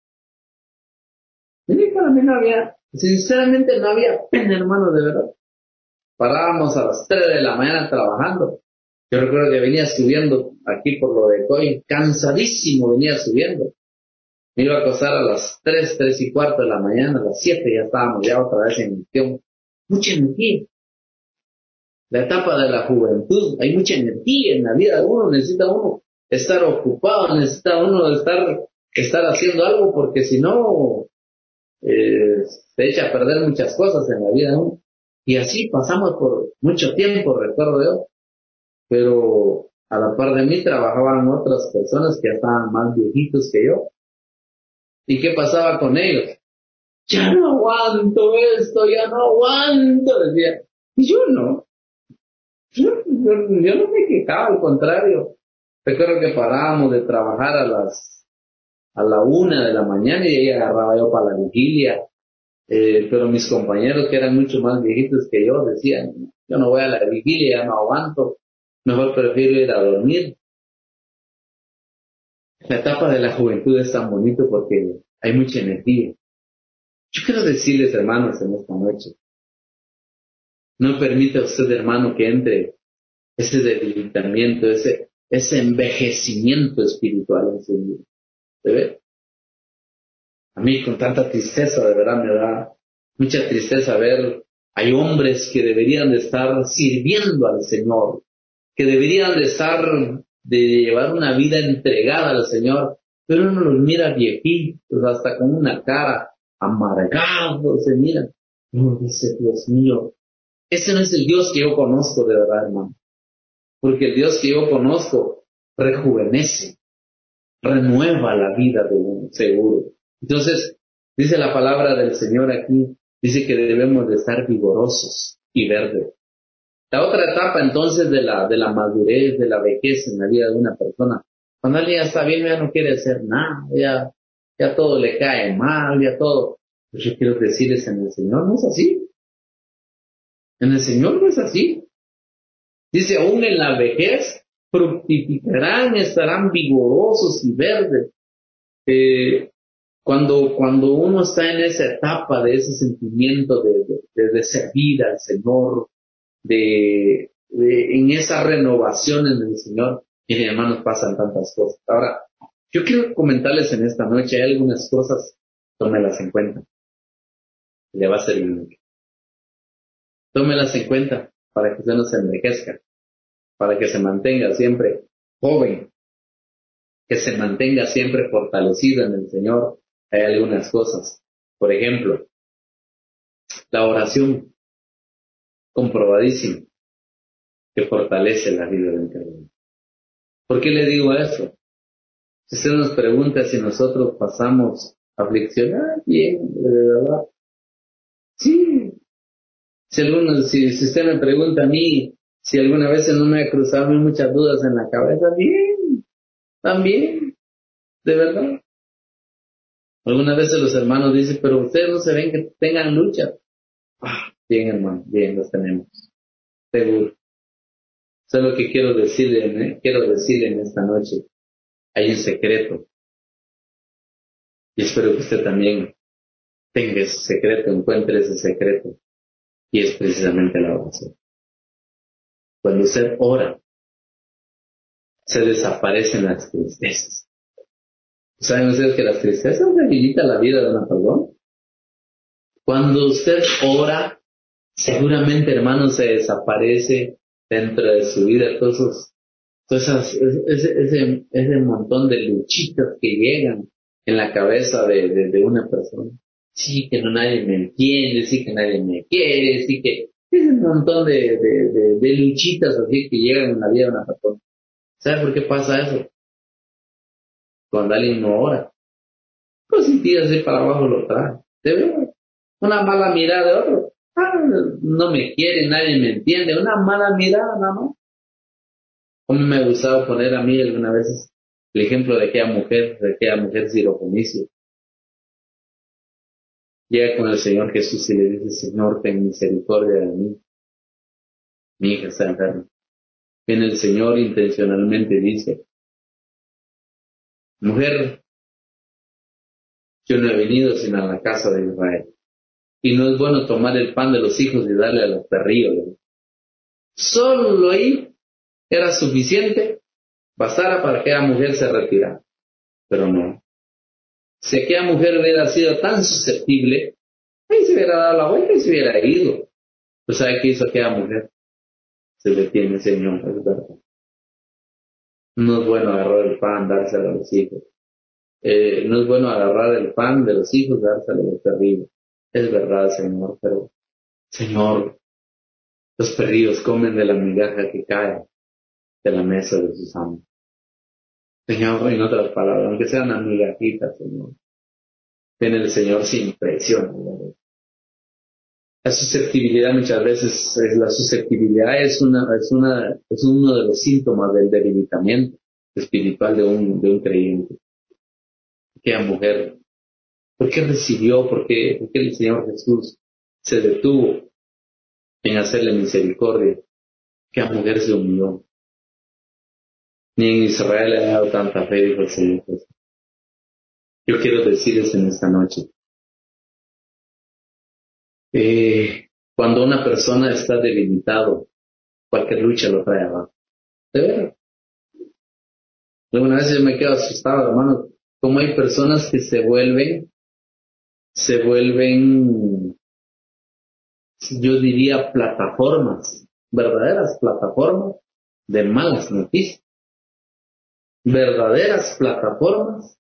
Y para mí no había, sinceramente no había pena, hermano, de verdad. Parábamos a las tres de la mañana trabajando. Yo recuerdo que venía subiendo aquí por lo de Coy, cansadísimo venía subiendo. Me iba a acostar a las tres, tres y cuarto de la mañana, a las siete ya estábamos ya otra vez en misión. Mucha energía. La etapa de la juventud, hay mucha energía en la vida de uno, necesita uno estar ocupado, necesita uno estar, estar haciendo algo, porque si no, eh, se echa a perder muchas cosas en la vida de uno. Y así pasamos por mucho tiempo, recuerdo yo, pero a la par de mí trabajaban otras personas que estaban más viejitos que yo. ¿Y qué pasaba con ellos? Ya no aguanto esto, ya no aguanto, decía. Y yo no. Yo yo, yo no me quejaba, al contrario. Recuerdo que parábamos de trabajar a las, a la una de la mañana y ahí agarraba yo para la vigilia. Eh, pero mis compañeros que eran mucho más viejitos que yo decían, yo no voy a la vigilia, ya no aguanto, mejor prefiero ir a dormir. La etapa de la juventud es tan bonito porque hay mucha energía. Yo quiero decirles, hermanos, en esta noche, no permita usted, hermano, que entre ese debilitamiento, ese, ese envejecimiento espiritual en su vida. ¿Se ve? A mí con tanta tristeza, de verdad, me da mucha tristeza ver, hay hombres que deberían de estar sirviendo al Señor, que deberían de estar, de llevar una vida entregada al Señor, pero uno los mira viejitos, hasta con una cara amargada, se mira. Uno dice, Dios mío, ese no es el Dios que yo conozco de verdad, hermano. Porque el Dios que yo conozco rejuvenece, renueva la vida de uno, seguro. Entonces, dice la palabra del Señor aquí, dice que debemos de estar vigorosos y verdes. La otra etapa entonces de la, de la madurez, de la vejez en la vida de una persona, cuando alguien ya está bien, ya no quiere hacer nada, ya, ya todo le cae mal, ya todo. Pues yo quiero decirles, en el Señor no es así. En el Señor no es así. Dice, aún en la vejez fructificarán, estarán vigorosos y verdes. Eh, cuando, cuando uno está en esa etapa de ese sentimiento de, de, de servir al Señor, de, de, en esa renovación en el Señor, miren, hermanos, pasan tantas cosas. Ahora, yo quiero comentarles en esta noche, hay algunas cosas, tómelas en cuenta. Le va a servir mucho. Tómelas en cuenta para que usted no se envejezca, para que se mantenga siempre joven, que se mantenga siempre fortalecido en el Señor. Hay algunas cosas. Por ejemplo, la oración, comprobadísimo, que fortalece la vida del creyente. ¿Por qué le digo eso? Si usted nos pregunta si nosotros pasamos aflicción, ah, bien, de verdad. Sí. Si, alguno, si, si usted me pregunta a mí si alguna vez no me ha cruzado muchas dudas en la cabeza, bien, también, de verdad. Algunas veces los hermanos dicen, pero ustedes no se ven que tengan lucha. Ah, bien, hermano, bien, los tenemos. Seguro. Eso es lo que quiero decirle, ¿eh? Quiero decirle en esta noche. Hay un secreto. Y espero que usted también tenga ese secreto, encuentre ese secreto. Y es precisamente la oración. Cuando usted ora, se desaparecen las tristezas. ¿Saben ustedes que las tristezas debilitan la vida de una persona? Cuando usted ora, seguramente, hermano, se desaparece dentro de su vida todos esos, todas esas, ese, ese, ese montón de luchitas que llegan en la cabeza de, de, de una persona. Sí, que no nadie me entiende, sí que nadie me quiere, sí que es un montón de, de, de, de luchitas así que llegan en la vida de una persona. ¿Sabe por qué pasa eso? Cuando alguien no ora, pues si tiras así para abajo lo trae. ¿De verdad? Una mala mirada de otro. Ah, no me quiere, nadie me entiende. Una mala mirada nada más. Como me gustaba poner a mí algunas veces el ejemplo de aquella mujer, de aquella mujer sirofenicia. Llega con el Señor Jesús y le dice, Señor, ten misericordia de mí. Mi hija está enferma. Viene el Señor intencionalmente dice, mujer, yo no he venido sino a la casa de Israel. Y no es bueno tomar el pan de los hijos y darle a los perrillos. Solo ahí era suficiente, bastara para que aquella mujer se retirara. Pero no. Si aquella mujer hubiera sido tan susceptible, ahí se hubiera dado la vuelta y se hubiera ido. Pues ¿sabe qué hizo aquella mujer? Se detiene, Señor, es verdad. No es bueno agarrar el pan, dárselo a los hijos. Eh, no es bueno agarrar el pan de los hijos, dárselo a los perrillos. Es verdad, Señor, pero, Señor, los perrillos comen de la migaja que cae de la mesa de sus amos. Señor, en otras palabras, aunque sean una migajita, Señor, tiene el Señor sin presión. La susceptibilidad muchas veces, es, la susceptibilidad es una, es una, es uno de los síntomas del debilitamiento espiritual de un, de un creyente. Aquella mujer, ¿por qué recibió? ¿Por qué, por qué el Señor Jesús se detuvo en hacerle misericordia? Aquella mujer se humilló. Ni en Israel le ha dado tanta fe, dijo el Señor Jesús. Yo quiero decirles en esta noche, eh, cuando una persona está debilitado, cualquier lucha lo trae abajo. De verdad. Alguna vez yo me quedo asustado, hermano, como hay personas que se vuelven, se vuelven, yo diría, plataformas, verdaderas plataformas de malas noticias, verdaderas plataformas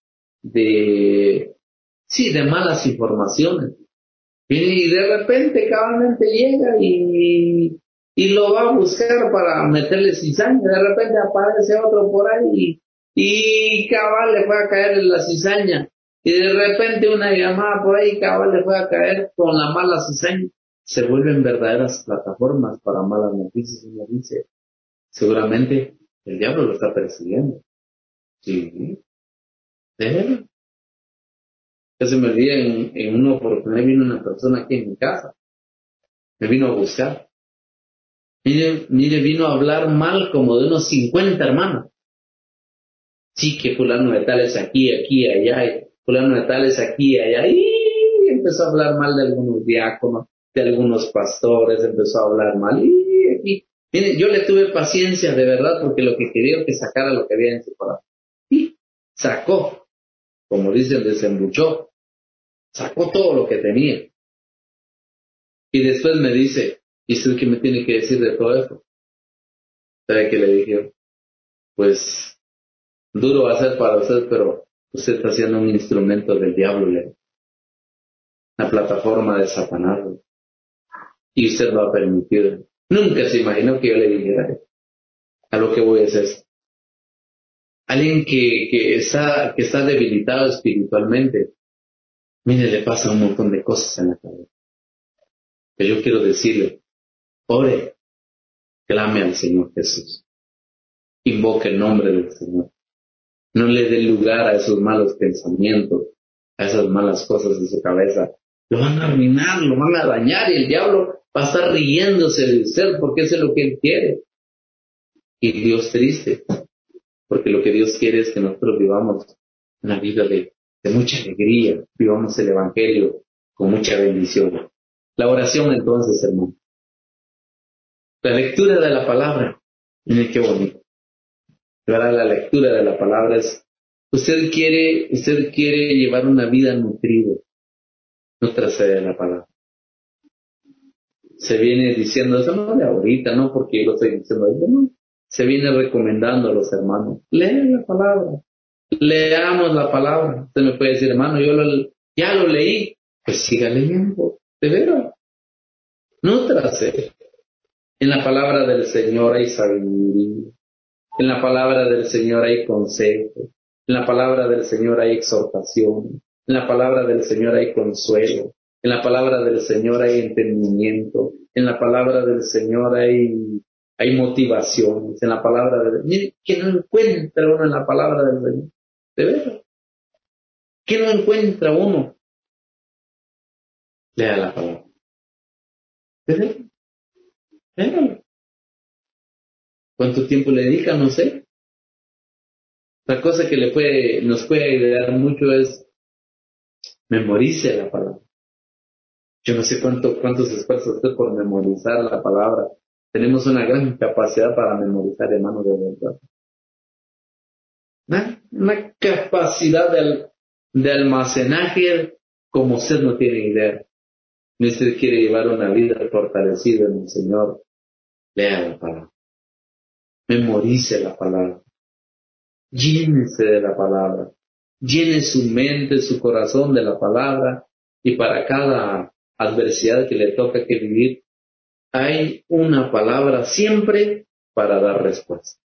de, sí, de malas informaciones. Y de repente cabalmente llega y, y lo va a buscar para meterle cizaña. De repente aparece otro por ahí y, y cabal le fue a caer en la cizaña. Y de repente una llamada por ahí, cabal le fue a caer con la mala cizaña. Se vuelven verdaderas plataformas para malas noticias. Y me dice, seguramente el diablo lo está persiguiendo. Sí, de verdad. Ya se me olvida, en, en una oportunidad vino una persona aquí en mi casa. Me vino a buscar. Mire, mire, vino a hablar mal como de unos cincuenta hermanos. Sí, que fulano de tal es aquí, aquí, allá, y fulano de tal es aquí, allá, y empezó a hablar mal de algunos diáconos, de algunos pastores, empezó a hablar mal, y aquí. Mire, yo le tuve paciencia de verdad porque lo que quería era que sacara lo que había en su corazón. Y sacó, como dicen, desembuchó, sacó todo lo que tenía. Y después me dice, ¿y usted qué me tiene que decir de todo esto? ¿Sabe qué le dije? Pues duro va a ser para usted, pero usted está siendo un instrumento del diablo, ¿le? Una plataforma de Satanás, ¿le? Y usted lo ha permitido. Nunca se imaginó que yo le dijera a lo que voy a hacer. Alguien que, que, está, que está debilitado espiritualmente, mire, le pasa un montón de cosas en la cabeza. Pero yo quiero decirle, ore, clame al Señor Jesús, invoque el nombre del Señor. No le dé lugar a esos malos pensamientos, a esas malas cosas de su cabeza. Lo van a arruinar, lo van a dañar y el diablo va a estar riéndose de usted porque eso es lo que él quiere. Y Dios triste, porque lo que Dios quiere es que nosotros vivamos una vida de, de mucha alegría, vivamos el Evangelio con mucha bendición. La oración entonces, hermano. La lectura de la palabra. Miren qué bonito. ¿Verdad? La lectura de la palabra es, usted quiere, usted quiere llevar una vida nutrida, nutrase de la palabra. Se viene diciendo eso, no de ahorita, no porque yo lo estoy diciendo ahorita, no. Se viene recomendando a los hermanos, lean la palabra, leamos la palabra. Usted me puede decir, hermano, yo lo, ya lo leí, pues siga leyendo, de veras, nútrase. En la palabra del Señor hay sabiduría. En la palabra del Señor hay consejo. En la palabra del Señor hay exhortación. En la palabra del Señor hay consuelo. En la palabra del Señor hay entendimiento. En la palabra del Señor hay, hay motivaciones. En la palabra del Mire, ¿qué no encuentra uno en la palabra del Señor? ¿De verdad? ¿Qué no encuentra uno? Lea la palabra. ¿De verdad? Léala. ¿Cuánto tiempo le dedica? No sé. La cosa que le puede, nos puede ayudar mucho es memorice la palabra. Yo no sé cuánto, cuántos esfuerzos usted por memorizar la palabra. Tenemos una gran capacidad para memorizar, hermano, de verdad. Una, una capacidad de, de almacenaje como usted no tiene idea. Si usted quiere llevar una vida fortalecida en el Señor, lea la palabra. Memorice la palabra. Llénese de la palabra. Llene su mente, su corazón de la palabra. Y para cada adversidad que le toca que vivir, hay una palabra siempre para dar respuesta.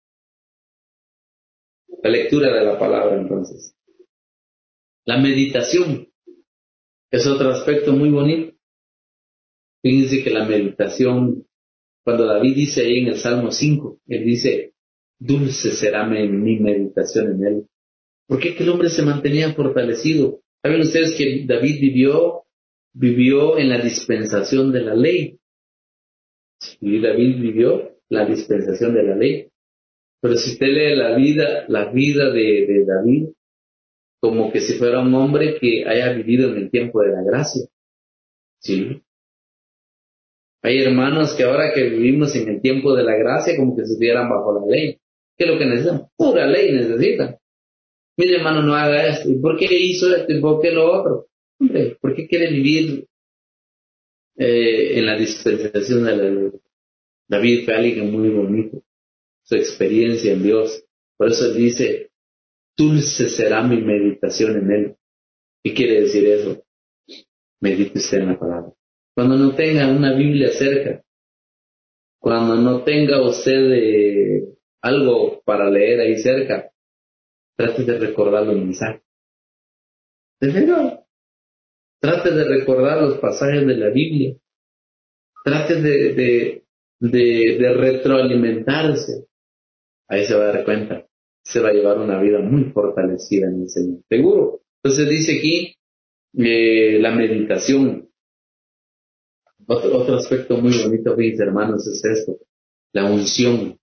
La lectura de la palabra, entonces. La meditación es otro aspecto muy bonito. Fíjense que la meditación, cuando David dice ahí en el Salmo cinco, él dice, dulce será mi, mi meditación en él. ¿Por qué? Que el hombre se mantenía fortalecido. ¿Saben ustedes que David vivió, vivió en la dispensación de la ley? Y David vivió la dispensación de la ley. Pero si usted lee la vida, la vida de, de David, como que si fuera un hombre que haya vivido en el tiempo de la gracia. ¿Sí? Hay hermanos que ahora que vivimos en el tiempo de la gracia, como que se estuvieran bajo la ley. ¿Qué es lo que necesitan? Pura ley necesitan. Mire, hermano, no haga esto. ¿Y por qué hizo esto? ¿Y por qué lo otro? Hombre, ¿por qué quiere vivir eh, en la dispensación de la ley? David fue alguien muy bonito. Su experiencia en Dios. Por eso él dice, dulce será mi meditación en él. ¿Qué quiere decir eso? Medite usted en la palabra. Cuando no tenga una Biblia cerca, cuando no tenga usted eh, algo para leer ahí cerca, trate de recordar los mensajes. De verdad. Trate de recordar los pasajes de la Biblia. Trate de, de, de, de retroalimentarse. Ahí se va a dar cuenta. Se va a llevar una vida muy fortalecida en el Señor. Seguro. Entonces dice aquí eh, la meditación. Otro, otro aspecto muy bonito, mis hermanos, es esto. La unción.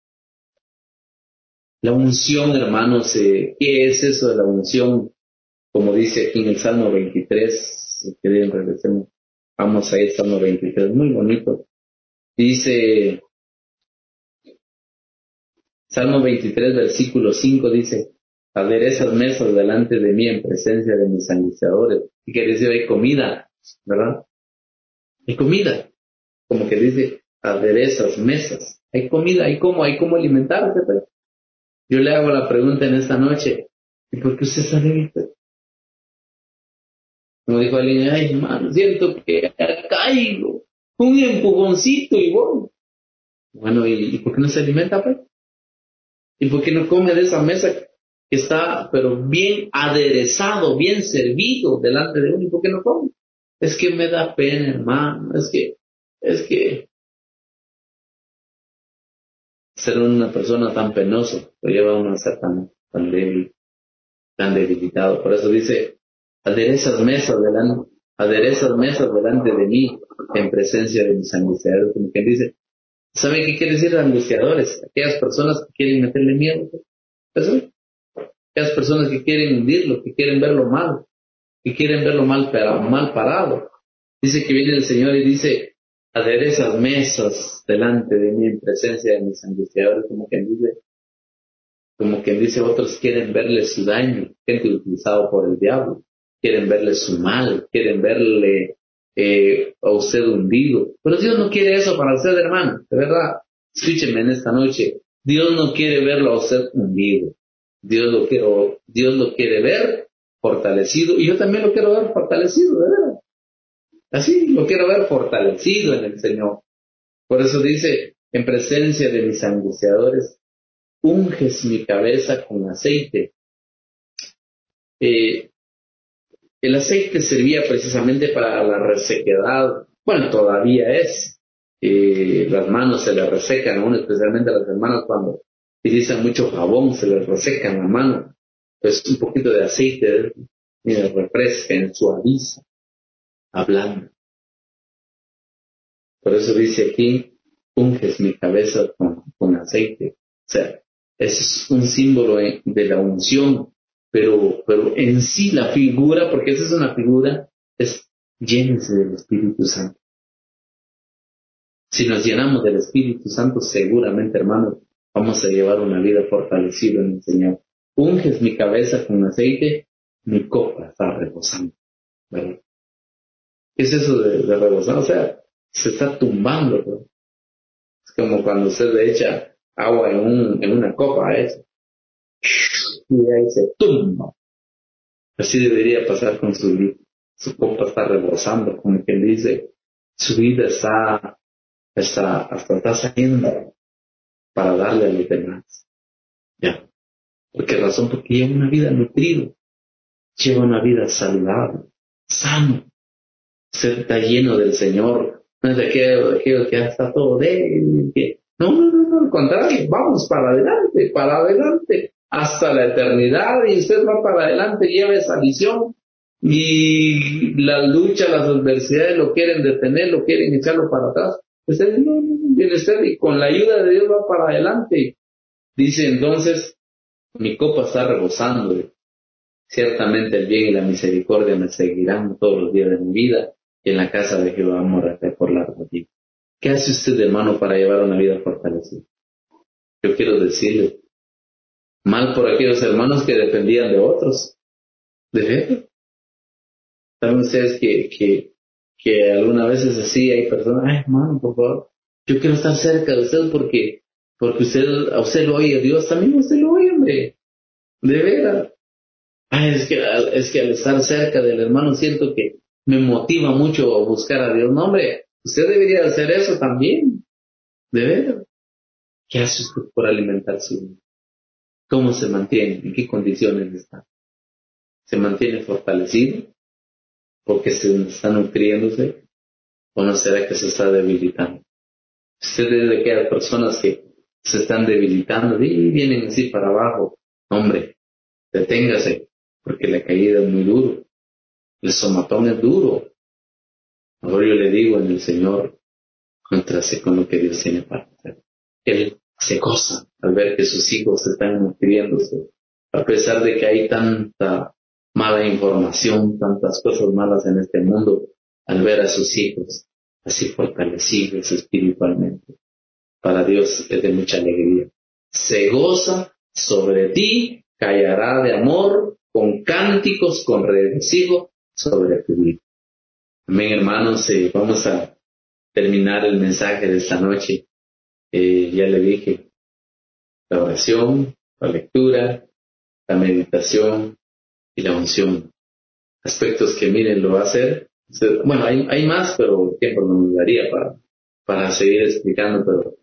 La unción, hermanos, eh, ¿qué es eso de la unción? Como dice aquí en el Salmo veintitrés, si quieren regresemos, vamos a ir al Salmo veintitrés, muy bonito. Dice, Salmo veintitrés, versículo cinco, dice, aderezas mesas delante de mí en presencia de mis angustiadores. Y quiere decir, hay comida, ¿verdad? Hay comida. Como que dice, aderezas mesas. Hay comida, hay cómo, hay cómo alimentarse, pero yo le hago la pregunta en esta noche, ¿y por qué usted está débil? Como dijo alguien, ay hermano, siento que caigo, un empujoncito y voy. Bueno, ¿y, ¿y por qué no se alimenta, pues? ¿Y por qué no come de esa mesa que está, pero bien aderezado, bien servido delante de uno? ¿Y por qué no come? Es que me da pena, hermano, es que, es que ser una persona tan penosa lo lleva a uno a ser tan, tan débil, tan debilitado. Por eso dice, aderezas mesas delante, aderezas mesas delante de mí en presencia de mis angustiadores. Como quien dice, ¿sabe qué quiere decir angustiadores? Aquellas personas que quieren meterle miedo. ¿Eso? Aquellas personas que quieren hundirlo, que quieren verlo mal, que quieren verlo mal, mal parado. Dice que viene el Señor y dice, aderezas mesas delante de mí en presencia de mis angustiadores. Como quien dice, como quien dice, otros quieren verle su daño, gente utilizado por el diablo, quieren verle su mal, quieren verle eh, a usted hundido. Pero Dios no quiere eso para usted, hermano, de verdad. Escúcheme en esta noche, Dios no quiere verlo a usted hundido. Dios lo quiere, Dios lo quiere ver fortalecido, y yo también lo quiero ver fortalecido, de verdad. Así, lo quiero ver fortalecido en el Señor. Por eso dice, en presencia de mis angustiadores, unges mi cabeza con aceite. Eh, el aceite servía precisamente para la resequedad. Bueno, todavía es. Eh, las manos se les resecan, aún especialmente a las hermanas cuando utilizan mucho jabón, se les resecan la mano. Pues un poquito de aceite, mira, refresca, suaviza, hablando. Por eso dice aquí, unges mi cabeza con, con aceite. O sea, es un símbolo de la unción, pero, pero en sí la figura, porque esa es una figura, es llénese del Espíritu Santo. Si nos llenamos del Espíritu Santo, seguramente, hermanos, vamos a llevar una vida fortalecida en el Señor. Unges mi cabeza con aceite, mi copa está reposando. ¿Verdad? ¿Qué es eso de, de reposar? O sea, se está tumbando, ¿verdad? Es como cuando usted le echa agua en, un, en una copa, eso. Y ahí se tumba. Así debería pasar con su vida. Su copa está rebosando, como quien dice, su vida está, está, hasta está saliendo para darle a los demás. ¿Ya? ¿Por qué razón? Porque lleva una vida nutrida, lleva una vida saludable, sano. Usted está lleno del Señor, No es de aquello, de aquello que ya está todo débil, que no, no, no, no, al contrario, vamos para adelante, para adelante, hasta la eternidad, y usted va para adelante, lleva esa visión, y la lucha, las adversidades lo quieren detener, lo quieren echarlo para atrás. Usted no, no, no, viene usted y con la ayuda de Dios va para adelante. Dice entonces, mi copa está rebosando, ciertamente el bien y la misericordia me seguirán todos los días de mi vida, y en la casa de Jehová moraré por largo tiempo. ¿Qué hace usted, hermano, para llevar una vida fortalecida? Yo quiero decirle, mal por aquellos hermanos que dependían de otros. ¿De verdad? ¿Saben ustedes que, que, que algunas veces así hay personas, ay, hermano, por favor, yo quiero estar cerca de usted porque, porque usted, a usted lo oye Dios, también usted lo oye, hombre. De veras. Ay, es que, es que al estar cerca del hermano siento que me motiva mucho a buscar a Dios. No, hombre, usted debería hacer eso también. De veras. ¿Qué hace usted por alimentarse? ¿Cómo se mantiene? ¿En qué condiciones está? ¿Se mantiene fortalecido? ¿Porque se está nutriéndose? ¿O no será que se está debilitando? Usted es de aquellas personas que se están debilitando y vienen así para abajo. Hombre, deténgase, porque la caída es muy duro. El somatón es duro. Ahora yo le digo en el Señor, contraste con lo que Dios tiene para hacer. Él se goza al ver que sus hijos están nutriéndose, a pesar de que hay tanta mala información, tantas cosas malas en este mundo, al ver a sus hijos así fortalecidos espiritualmente. Para Dios es de mucha alegría. Se goza sobre ti, callará de amor, con cánticos, con regocijo sobre tu vida. Amén, hermanos, eh, vamos a terminar el mensaje de esta noche. Eh, ya le dije, la oración, la lectura, la meditación y la unción. Aspectos que miren lo va a hacer. Bueno, hay, hay más, pero el tiempo no nos daría para, para seguir explicando, pero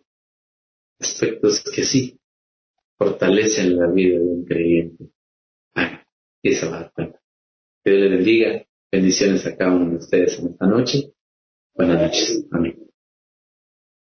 aspectos que sí fortalecen la vida de un creyente. Ah, y esa va a estar. Que Dios le bendiga. Bendiciones a cada uno de ustedes en esta noche. Buenas noches. Amén.